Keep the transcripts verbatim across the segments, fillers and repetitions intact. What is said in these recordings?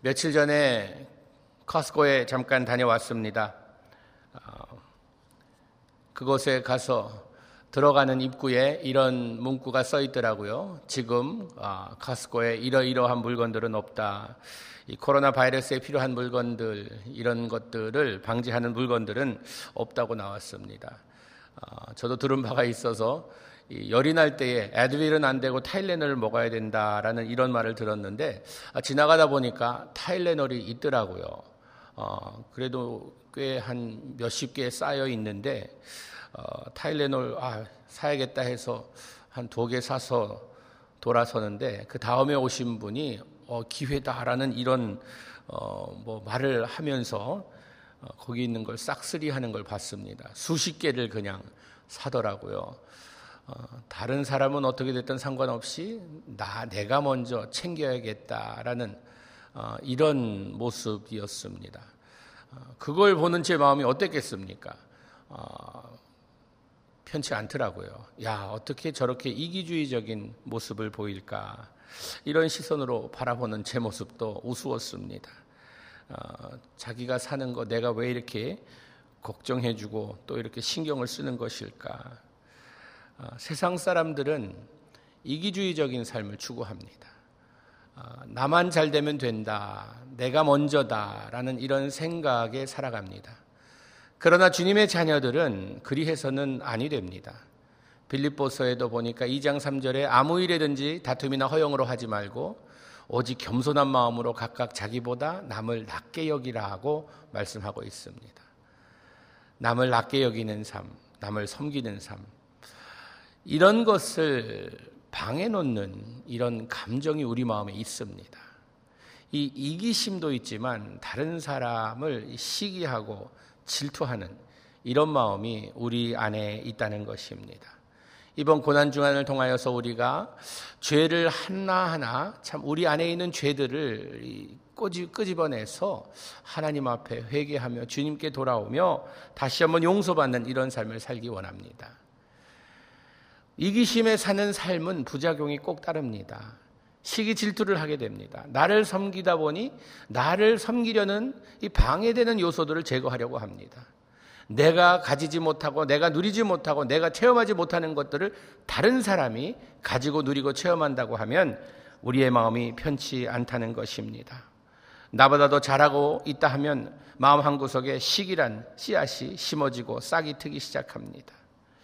며칠 전에 커스코에 잠깐 다녀왔습니다. 그곳에 가서 들어가는 입구에 이런 문구가 써 있더라고요. 지금 커스코에 이러이러한 물건들은 없다. 이 코로나 바이러스에 필요한 물건들, 이런 것들을 방지하는 물건들은 없다고 나왔습니다. 저도 들은 바가 있어서 열이 날 때에 애드윌은 안 되고 타일레놀을 먹어야 된다라는 이런 말을 들었는데, 지나가다 보니까 타일레놀이 있더라고요. 어, 그래도 꽤 한 몇십 개 쌓여 있는데, 어, 타일레놀 아, 사야겠다 해서 한 두 개 사서 돌아서는데, 그 다음에 오신 분이 어, 기회다라는 이런 어, 뭐 말을 하면서 어, 거기 있는 걸 싹쓸이하는 걸 봤습니다. 수십 개를 그냥 사더라고요. 어, 다른 사람은 어떻게 됐든 상관없이 나 내가 먼저 챙겨야겠다라는 어, 이런 모습이었습니다. 어, 그걸 보는 제 마음이 어땠겠습니까? 어, 편치 않더라고요. 야, 어떻게 저렇게 이기주의적인 모습을 보일까? 이런 시선으로 바라보는 제 모습도 우스웠습니다. 어, 자기가 사는 거 내가 왜 이렇게 걱정해주고 또 이렇게 신경을 쓰는 것일까? 어, 세상 사람들은 이기주의적인 삶을 추구합니다. 어, 나만 잘 되면 된다, 내가 먼저다라는 이런 생각에 살아갑니다. 그러나 주님의 자녀들은 그리해서는 아니 됩니다. 빌립보서에도 보니까 이 장 삼 절에 아무 일에든지 다툼이나 허용으로 하지 말고 오직 겸손한 마음으로 각각 자기보다 남을 낮게 여기라고 말씀하고 있습니다. 남을 낮게 여기는 삶, 남을 섬기는 삶, 이런 것을 방해놓는 이런 감정이 우리 마음에 있습니다. 이 이기심도 있지만 다른 사람을 시기하고 질투하는 이런 마음이 우리 안에 있다는 것입니다. 이번 고난주간을 통하여서 우리가 죄를 하나하나 참 우리 안에 있는 죄들을 끄집어내서 하나님 앞에 회개하며 주님께 돌아오며 다시 한번 용서받는 이런 삶을 살기 원합니다. 이기심에 사는 삶은 부작용이 꼭 따릅니다. 시기 질투를 하게 됩니다. 나를 섬기다 보니 나를 섬기려는 이 방해되는 요소들을 제거하려고 합니다. 내가 가지지 못하고 내가 누리지 못하고 내가 체험하지 못하는 것들을 다른 사람이 가지고 누리고 체험한다고 하면 우리의 마음이 편치 않다는 것입니다. 나보다 더 잘하고 있다 하면 마음 한구석에 시기란 씨앗이 심어지고 싹이 트기 시작합니다.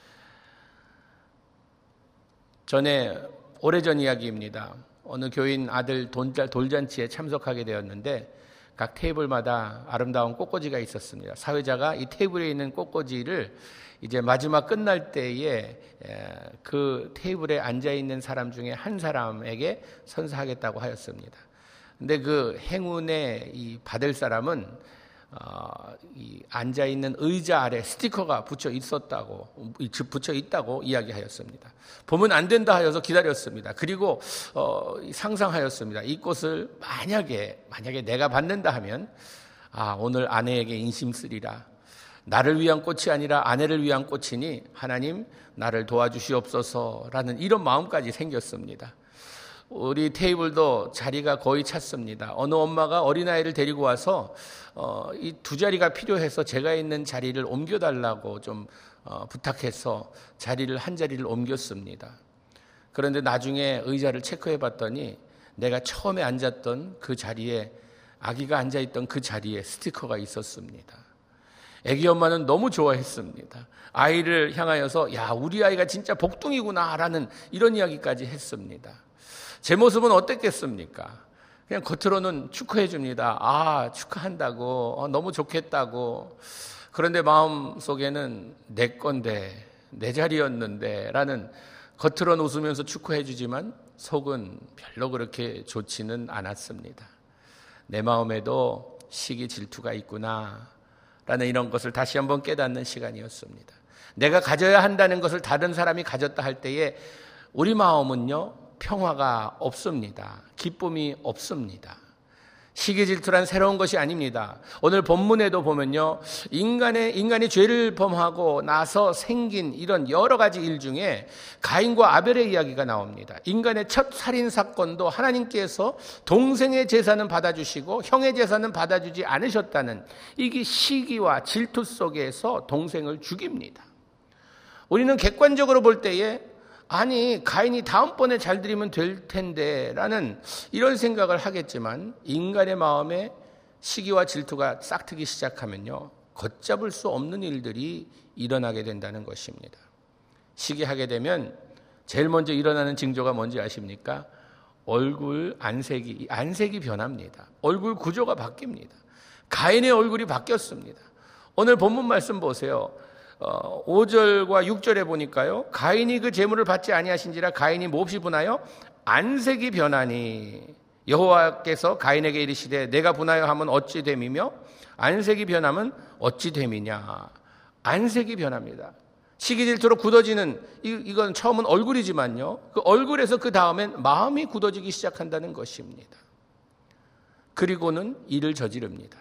전에 오래전 이야기입니다. 어느 교인 아들 돌잔치에 참석하게 되었는데 각 테이블마다 아름다운 꽃꽂이가 있었습니다. 사회자가 이 테이블에 있는 꽃꽂이를 이제 마지막 끝날 때에 그 테이블에 앉아있는 사람 중에 한 사람에게 선사하겠다고 하였습니다. 근데 그 행운의 이 받을 사람은 어, 이 앉아있는 의자 아래 스티커가 붙여 있었다고, 붙여 있다고 이야기하였습니다. 보면 안 된다 하여서 기다렸습니다. 그리고 어, 상상하였습니다. 이 꽃을 만약에 만약에 내가 받는다 하면 아, 오늘 아내에게 인심 쓰리라. 나를 위한 꽃이 아니라 아내를 위한 꽃이니 하나님 나를 도와주시옵소서라는 이런 마음까지 생겼습니다. 우리 테이블도 자리가 거의 찼습니다. 어느 엄마가 어린아이를 데리고 와서 어, 이 두 자리가 필요해서 제가 있는 자리를 옮겨달라고 좀 어, 부탁해서 자리를 한 자리를 옮겼습니다. 그런데 나중에 의자를 체크해 봤더니 내가 처음에 앉았던 그 자리에, 아기가 앉아있던 그 자리에 스티커가 있었습니다. 아기 엄마는 너무 좋아했습니다. 아이를 향하여서 야, 우리 아이가 진짜 복둥이구나 라는 이런 이야기까지 했습니다. 제 모습은 어땠겠습니까? 그냥 겉으로는 축하해 줍니다. 아, 축하한다고, 어, 너무 좋겠다고. 그런데 마음속에는 내 건데, 내 자리였는데 라는, 겉으로는 웃으면서 축하해 주지만 속은 별로 그렇게 좋지는 않았습니다. 내 마음에도 시기 질투가 있구나 라는 이런 것을 다시 한번 깨닫는 시간이었습니다. 내가 가져야 한다는 것을 다른 사람이 가졌다 할 때에 우리 마음은요, 평화가 없습니다. 기쁨이 없습니다. 시기 질투란 새로운 것이 아닙니다. 오늘 본문에도 보면요, 인간의, 인간이 죄를 범하고 나서 생긴 이런 여러 가지 일 중에 가인과 아벨의 이야기가 나옵니다. 인간의 첫 살인 사건도 하나님께서 동생의 제사는 받아주시고 형의 제사는 받아주지 않으셨다는 이게 시기와 질투 속에서 동생을 죽입니다. 우리는 객관적으로 볼 때에 아니 가인이 다음번에 잘 드리면 될 텐데 라는 이런 생각을 하겠지만, 인간의 마음에 시기와 질투가 싹트기 시작하면요, 걷잡을 수 없는 일들이 일어나게 된다는 것입니다. 시기하게 되면 제일 먼저 일어나는 징조가 뭔지 아십니까? 얼굴 안색이 안색이 변합니다. 얼굴 구조가 바뀝니다. 가인의 얼굴이 바뀌었습니다. 오늘 본문 말씀 보세요. 어, 오 절과 육 절에 보니까요, 가인이 그 제물을 받지 아니하신지라 가인이 몹시 분하여 안색이 변하니 여호와께서 가인에게 이르시되 내가 분하여 하면 어찌 됨이며 안색이 변하면 어찌 됨이냐. 안색이 변합니다. 시기 질투로 굳어지는 이, 이건 처음은 얼굴이지만요, 그 얼굴에서 그 다음엔 마음이 굳어지기 시작한다는 것입니다. 그리고는 일을 저지릅니다.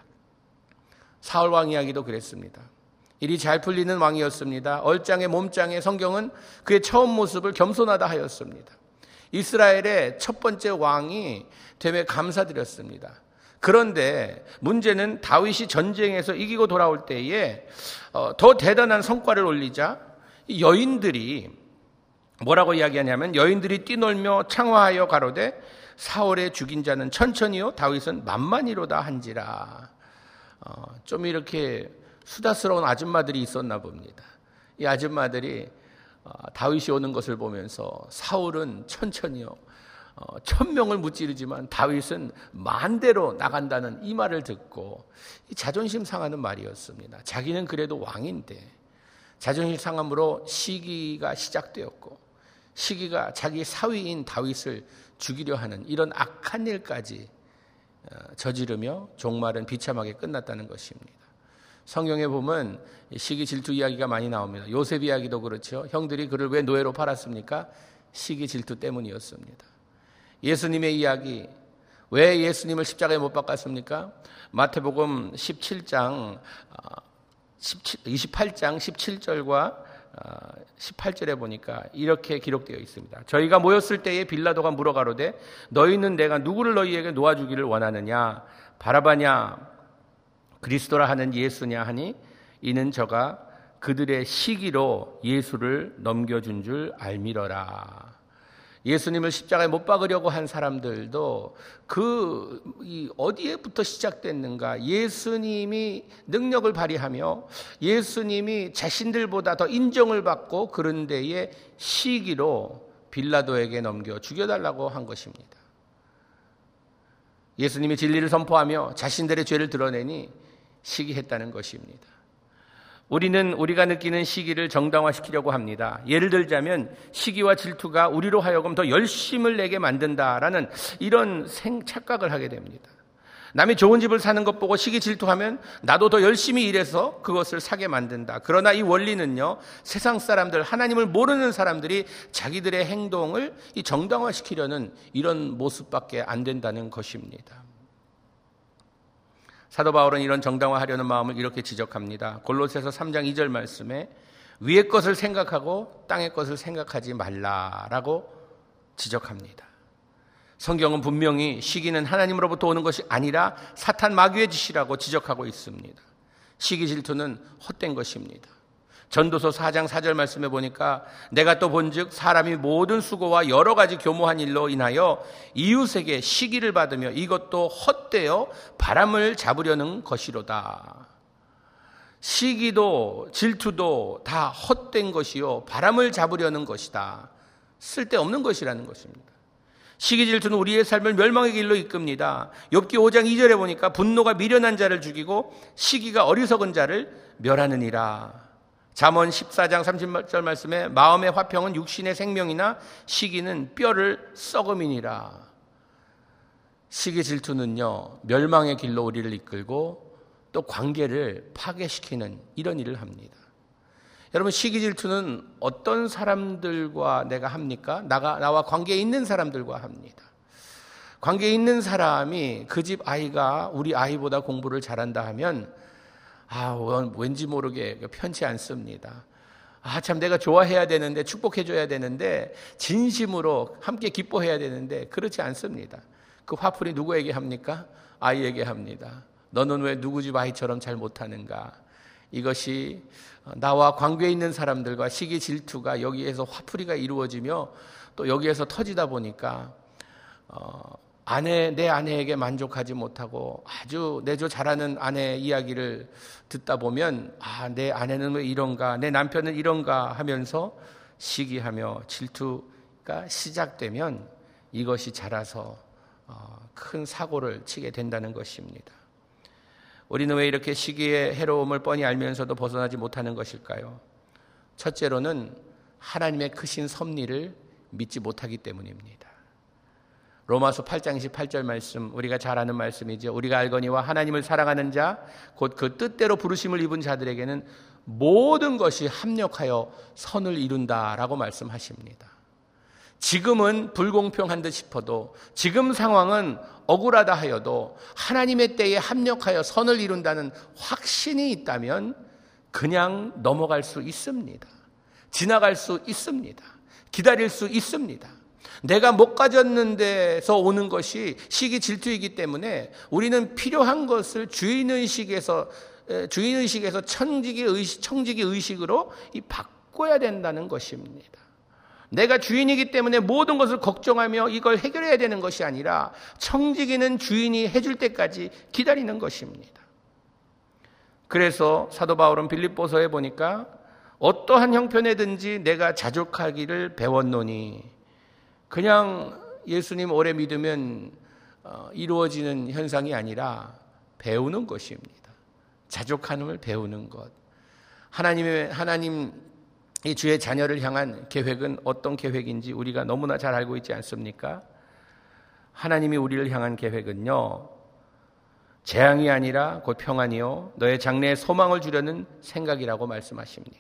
사울 왕 이야기도 그랬습니다. 일이 잘 풀리는 왕이었습니다. 얼짱에 몸짱에 성경은 그의 처음 모습을 겸손하다 하였습니다. 이스라엘의 첫 번째 왕이 됨에 감사드렸습니다. 그런데 문제는 다윗이 전쟁에서 이기고 돌아올 때에 더 대단한 성과를 올리자 여인들이 뭐라고 이야기하냐면, 여인들이 뛰놀며 창화하여 가로되 사울의 죽인 자는 천천히요 다윗은 만만히로다 한지라. 어, 좀 이렇게 수다스러운 아줌마들이 있었나 봅니다. 이 아줌마들이 다윗이 오는 것을 보면서 사울은 천천히요 천명을 무찌르지만 다윗은 만대로 나간다는 이 말을 듣고 자존심 상하는 말이었습니다. 자기는 그래도 왕인데 자존심 상함으로 시기가 시작되었고, 시기가 자기 사위인 다윗을 죽이려 하는 이런 악한 일까지 저지르며 종말은 비참하게 끝났다는 것입니다. 성경에 보면 시기 질투 이야기가 많이 나옵니다. 요셉 이야기도 그렇죠. 형들이 그를 왜 노예로 팔았습니까? 시기 질투 때문이었습니다. 예수님의 이야기, 왜 예수님을 십자가에 못 박았습니까? 마태복음 십칠 장 이십팔 장 십칠 절과 십팔 절에 보니까 이렇게 기록되어 있습니다. 저희가 모였을 때에 빌라도가 물어가로되 너희는 내가 누구를 너희에게 놓아주기를 원하느냐? 바라바냐 그리스도라 하는 예수냐 하니 이는 저가 그들의 시기로 예수를 넘겨준 줄 알미러라. 예수님을 십자가에 못 박으려고 한 사람들도 그 어디에부터 시작됐는가, 예수님이 능력을 발휘하며 예수님이 자신들보다 더 인정을 받고 그런 데에 시기로 빌라도에게 넘겨 죽여달라고 한 것입니다. 예수님이 진리를 선포하며 자신들의 죄를 드러내니 시기했다는 것입니다. 우리는 우리가 느끼는 시기를 정당화시키려고 합니다. 예를 들자면 시기와 질투가 우리로 하여금 더 열심을 내게 만든다라는 이런 생, 착각을 하게 됩니다. 남이 좋은 집을 사는 것 보고 시기 질투하면 나도 더 열심히 일해서 그것을 사게 만든다. 그러나 이 원리는요, 세상 사람들, 하나님을 모르는 사람들이 자기들의 행동을 이 정당화시키려는 이런 모습밖에 안 된다는 것입니다. 사도 바울은 이런 정당화하려는 마음을 이렇게 지적합니다. 골로새서 삼 장 이 절 말씀에 위의 것을 생각하고 땅의 것을 생각하지 말라라고 지적합니다. 성경은 분명히 시기는 하나님으로부터 오는 것이 아니라 사탄 마귀의 짓이라고 지적하고 있습니다. 시기 질투는 헛된 것입니다. 전도서 사 장 사 절 말씀에 보니까 내가 또 본즉 사람이 모든 수고와 여러 가지 교모한 일로 인하여 이웃에게 시기를 받으며 이것도 헛되어 바람을 잡으려는 것이로다. 시기도 질투도 다 헛된 것이요 바람을 잡으려는 것이다. 쓸데없는 것이라는 것입니다. 시기 질투는 우리의 삶을 멸망의 길로 이끕니다. 욥기 오 장 이 절에 보니까 분노가 미련한 자를 죽이고 시기가 어리석은 자를 멸하느니라. 잠언 십사 장 삼십 절 말씀에 마음의 화평은 육신의 생명이나 시기는 뼈를 썩음이니라. 시기 질투는요, 멸망의 길로 우리를 이끌고 또 관계를 파괴시키는 이런 일을 합니다. 여러분, 시기 질투는 어떤 사람들과 내가 합니까? 나가, 나와 관계에 있는 사람들과 합니다. 관계 있는 사람이 그 집 아이가 우리 아이보다 공부를 잘한다 하면 아, 왠지 모르게 편치 않습니다. 아, 참 내가 좋아해야 되는데, 축복해줘야 되는데, 진심으로 함께 기뻐해야 되는데 그렇지 않습니다. 그 화풀이 누구에게 합니까? 아이에게 합니다. 너는 왜 누구 집 아이처럼 잘 못하는가? 이것이 나와 관계에 있는 사람들과 시기 질투가 여기에서 화풀이가 이루어지며 또 여기에서 터지다 보니까 어, 아내, 내 아내에게 만족하지 못하고 아주 내조 잘하는 아내 이야기를 듣다 보면 아, 내 아내는 왜 이런가, 내 남편은 이런가 하면서 시기하며 질투가 시작되면 이것이 자라서 어, 큰 사고를 치게 된다는 것입니다. 우리는 왜 이렇게 시기의 해로움을 뻔히 알면서도 벗어나지 못하는 것일까요? 첫째로는 하나님의 크신 섭리를 믿지 못하기 때문입니다. 로마서 팔 장 이십팔 절 말씀, 우리가 잘 아는 말씀이죠. 우리가 알거니와 하나님을 사랑하는 자, 곧 그 뜻대로 부르심을 입은 자들에게는 모든 것이 합력하여 선을 이룬다라고 말씀하십니다. 지금은 불공평한 듯 싶어도, 지금 상황은 억울하다 하여도 하나님의 때에 합력하여 선을 이룬다는 확신이 있다면 그냥 넘어갈 수 있습니다. 지나갈 수 있습니다. 기다릴 수 있습니다. 내가 못 가졌는 데서 오는 것이 시기 질투이기 때문에 우리는 필요한 것을 주인의식에서 주인의식에서 청지기 의식, 청지기 의식으로 이 바꿔야 된다는 것입니다. 내가 주인이기 때문에 모든 것을 걱정하며 이걸 해결해야 되는 것이 아니라 청지기는 주인이 해줄 때까지 기다리는 것입니다. 그래서 사도 바울은 빌립보서에 보니까 어떠한 형편에든지 내가 자족하기를 배웠노니, 그냥 예수님 오래 믿으면 이루어지는 현상이 아니라 배우는 것입니다. 자족하는을 배우는 것. 하나님의 하나님 이 주의 자녀를 향한 계획은 어떤 계획인지 우리가 너무나 잘 알고 있지 않습니까? 하나님이 우리를 향한 계획은요, 재앙이 아니라 곧 평안이요 너의 장래에 소망을 주려는 생각이라고 말씀하십니다.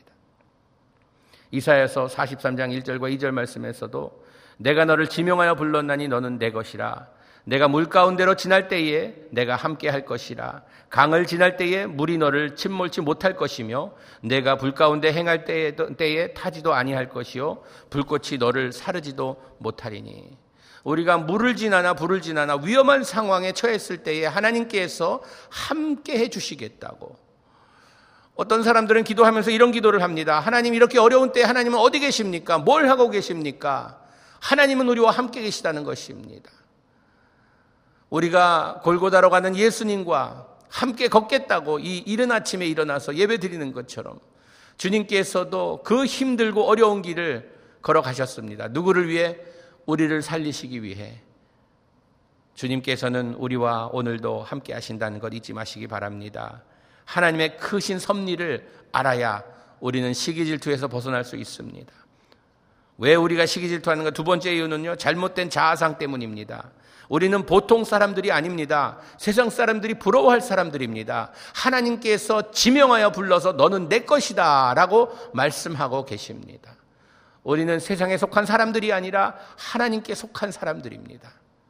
이사야서 사십삼 장 일 절과 이 절 말씀에서도 내가 너를 지명하여 불렀나니 너는 내 것이라. 내가 물 가운데로 지날 때에 내가 함께 할 것이라. 강을 지날 때에 물이 너를 침몰치 못할 것이며 내가 불 가운데 행할 때에, 때에 타지도 아니할 것이요 불꽃이 너를 사르지도 못하리니. 우리가 물을 지나나 불을 지나나 위험한 상황에 처했을 때에 하나님께서 함께 해주시겠다고. 어떤 사람들은 기도하면서 이런 기도를 합니다. 하나님, 이렇게 어려운 때에 하나님은 어디 계십니까? 뭘 하고 계십니까? 하나님은 우리와 함께 계시다는 것입니다. 우리가 골고다로 가는 예수님과 함께 걷겠다고 이 이른 아침에 일어나서 예배 드리는 것처럼 주님께서도 그 힘들고 어려운 길을 걸어가셨습니다. 누구를 위해? 우리를 살리시기 위해. 주님께서는 우리와 오늘도 함께 하신다는 것 잊지 마시기 바랍니다. 하나님의 크신 섭리를 알아야 우리는 시기질투에서 벗어날 수 있습니다. 왜 우리가 시기질투하는가? 두 번째 이유는요, 잘못된 자아상 때문입니다. 우리는 보통 사람들이 아닙니다. 세상 사람들이 부러워할 사람들입니다. 하나님께서 지명하여 불러서 너는 내 것이다 라고 말씀하고 계십니다. 우리는 세상에 속한 사람들이 아니라 하나님께 속한 사람들입니다.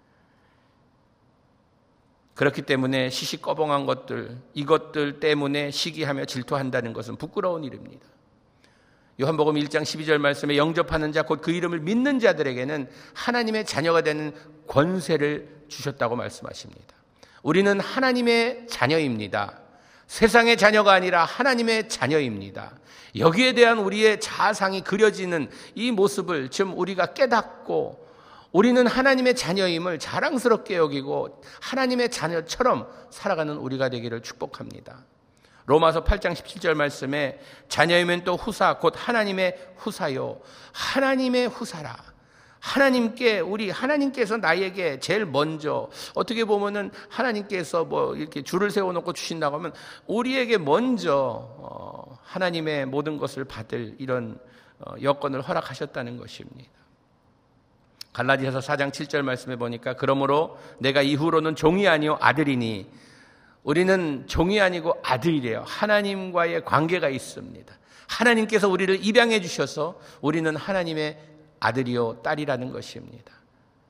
그렇기 때문에 시시꺼벙한 것들, 이것들 때문에 시기하며 질투한다는 것은 부끄러운 일입니다. 요한복음 일 장 십이 절 말씀에 영접하는 자, 곧 그 이름을 믿는 자들에게는 하나님의 자녀가 되는 권세를 주셨다고 말씀하십니다. 우리는 하나님의 자녀입니다. 세상의 자녀가 아니라 하나님의 자녀입니다. 여기에 대한 우리의 자아상이 그려지는 이 모습을 지금 우리가 깨닫고 우리는 하나님의 자녀임을 자랑스럽게 여기고 하나님의 자녀처럼 살아가는 우리가 되기를 축복합니다. 로마서 팔 장 십칠 절 말씀에 자녀이면 또 후사, 곧 하나님의 후사요. 하나님의 후사라. 하나님께, 우리 하나님께서 나에게 제일 먼저, 어떻게 보면은 하나님께서 뭐 이렇게 줄을 세워놓고 주신다고 하면 우리에게 먼저 하나님의 모든 것을 받을 이런 여건을 허락하셨다는 것입니다. 갈라디아서 사 장 칠 절 말씀에 보니까 그러므로 내가 이후로는 종이 아니요 아들이니. 우리는 종이 아니고 아들이래요. 하나님과의 관계가 있습니다. 하나님께서 우리를 입양해 주셔서 우리는 하나님의 아들이요 딸이라는 것입니다.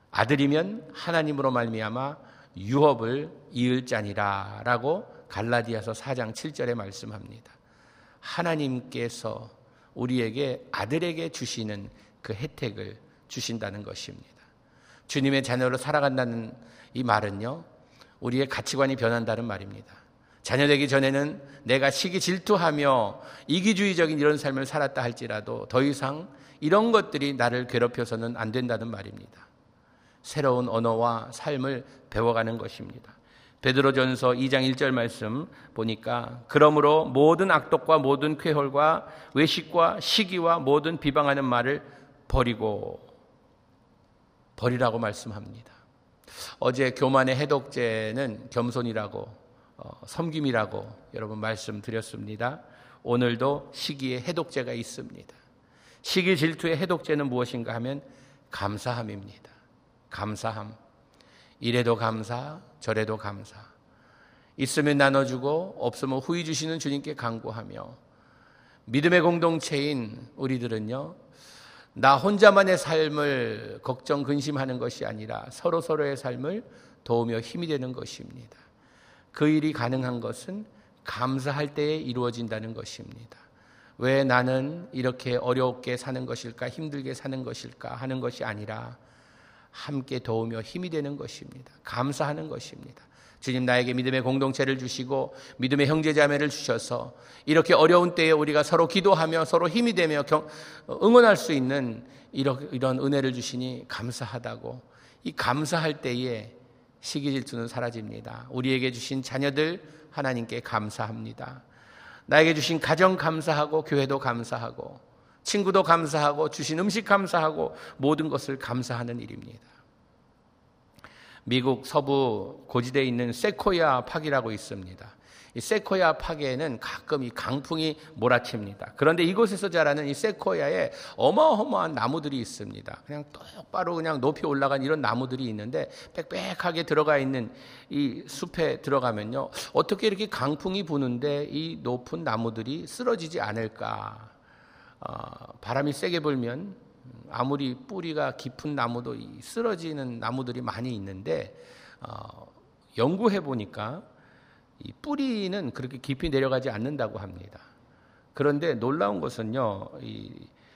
아들이면 하나님으로 말미암아 유업을 이을 자니라 라고 갈라디아서 사 장 칠 절에 말씀합니다. 하나님께서 우리에게 아들에게 주시는 그 혜택을 주신다는 것입니다. 주님의 자녀로 살아간다는 이 말은요, 우리의 가치관이 변한다는 말입니다. 자녀 되기 전에는 내가 시기 질투하며 이기주의적인 이런 삶을 살았다 할지라도 더 이상 이런 것들이 나를 괴롭혀서는 안 된다는 말입니다. 새로운 언어와 삶을 배워가는 것입니다. 베드로전서 이 장 일 절 말씀 보니까 그러므로 모든 악독과 모든 쾌홀과 외식과 시기와 모든 비방하는 말을 버리고 버리라고 말씀합니다. 어제 교만의 해독제는 겸손이라고 어, 섬김이라고 여러분 말씀드렸습니다. 오늘도 시기의 해독제가 있습니다. 시기 질투의 해독제는 무엇인가 하면 감사함입니다. 감사함. 이래도 감사, 저래도 감사. 있으면 나눠주고 없으면 후히 주시는 주님께 간구하며, 믿음의 공동체인 우리들은요, 나 혼자만의 삶을 걱정 근심하는 것이 아니라 서로 서로의 삶을 도우며 힘이 되는 것입니다. 그 일이 가능한 것은 감사할 때에 이루어진다는 것입니다. 왜 나는 이렇게 어렵게 사는 것일까, 힘들게 사는 것일까 하는 것이 아니라 함께 도우며 힘이 되는 것입니다. 감사하는 것입니다. 주님 나에게 믿음의 공동체를 주시고 믿음의 형제자매를 주셔서 이렇게 어려운 때에 우리가 서로 기도하며 서로 힘이 되며 경, 응원할 수 있는 이런, 이런 은혜를 주시니 감사하다고, 이 감사할 때에 시기질투는 사라집니다. 우리에게 주신 자녀들 하나님께 감사합니다. 나에게 주신 가정 감사하고 교회도 감사하고 친구도 감사하고 주신 음식 감사하고 모든 것을 감사하는 일입니다. 미국 서부 고지대에 있는 세코야 파기라고 있습니다. 이 세코야 파기에는 가끔 이 강풍이 몰아칩니다. 그런데 이곳에서 자라는 이 세코야에 어마어마한 나무들이 있습니다. 그냥 똑바로 그냥 높이 올라간 이런 나무들이 있는데 빽빽하게 들어가 있는 이 숲에 들어가면요, 어떻게 이렇게 강풍이 부는데 이 높은 나무들이 쓰러지지 않을까? 어, 바람이 세게 불면 아무리 뿌리가 깊은 나무도 쓰러지는 나무들이 많이 있는데, 어, 연구해 보니까 이 뿌리는 그렇게 깊이 내려가지 않는다고 합니다. 그런데 놀라운 것은요, 이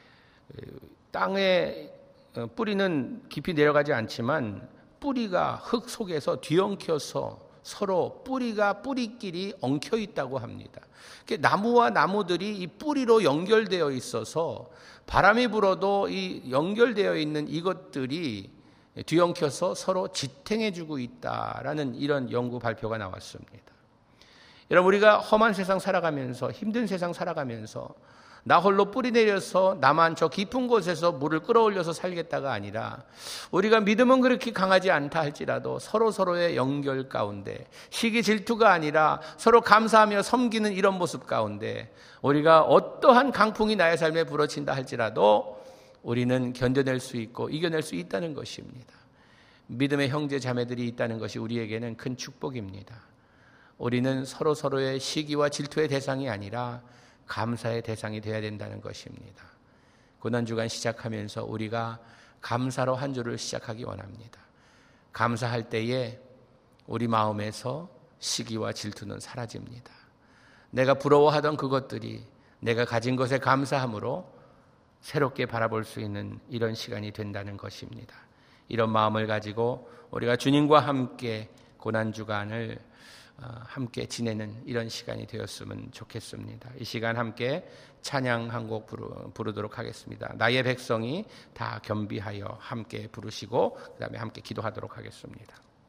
땅에 뿌리는 깊이 내려가지 않지만 뿌리가 흙 속에서 뒤엉켜서 서로 뿌리가 뿌리끼리 엉켜 있다고 합니다. 나무와 나무들이 이 뿌리로 연결되어 있어서 바람이 불어도 이 연결되어 있는 이것들이 뒤엉켜서 서로 지탱해주고 있다라는 이런 연구 발표가 나왔습니다. 여러분, 우리가 험한 세상 살아가면서, 힘든 세상 살아가면서 나 홀로 뿌리 내려서 나만 저 깊은 곳에서 물을 끌어올려서 살겠다가 아니라, 우리가 믿음은 그렇게 강하지 않다 할지라도 서로 서로의 연결 가운데, 시기 질투가 아니라 서로 감사하며 섬기는 이런 모습 가운데 우리가 어떠한 강풍이 나의 삶에 불어친다 할지라도 우리는 견뎌낼 수 있고 이겨낼 수 있다는 것입니다. 믿음의 형제 자매들이 있다는 것이 우리에게는 큰 축복입니다. 우리는 서로 서로의 시기와 질투의 대상이 아니라 감사의 대상이 되어야 된다는 것입니다. 고난주간 시작하면서 우리가 감사로 한 주를 시작하기 원합니다. 감사할 때에 우리 마음에서 시기와 질투는 사라집니다. 내가 부러워하던 그것들이 내가 가진 것에 감사함으로 새롭게 바라볼 수 있는 이런 시간이 된다는 것입니다. 이런 마음을 가지고 우리가 주님과 함께 고난주간을 함께 지내는 이런 시간이 되었으면 좋겠습니다. 이 시간 함께 찬양 한 곡 부르도록 하겠습니다. 나의 백성이 다 겸비하여 함께 부르시고 그 다음에 함께 기도하도록 하겠습니다.